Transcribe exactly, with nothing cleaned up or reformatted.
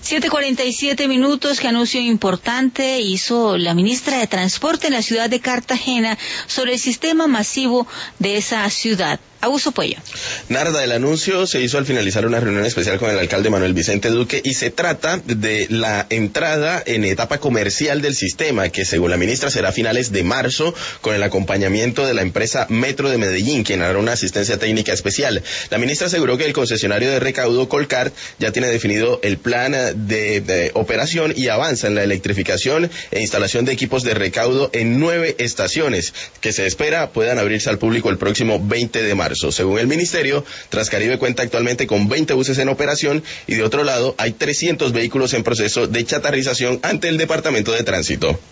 siete cuarenta y siete minutos. Qué anuncio importante hizo la ministra de Transporte en la ciudad de Cartagena sobre el sistema masivo de esa ciudad. Augusto Puello. Narda, el anuncio se hizo al finalizar una reunión especial con el alcalde Manuel Vicente Duque y se trata de la entrada en etapa comercial del sistema, que según la ministra será a finales de marzo, con el acompañamiento de la empresa Metro de Medellín, quien hará una asistencia técnica especial. La ministra aseguró que el concesionario de recaudo Colcar ya tiene definido el plan de, de operación y avanza en la electrificación e instalación de equipos de recaudo en nueve estaciones, que se espera puedan abrirse al público el próximo veinte de marzo. Según el ministerio, Transcaribe cuenta actualmente con veinte buses en operación y de otro lado hay trescientos vehículos en proceso de chatarrización ante el Departamento de Tránsito.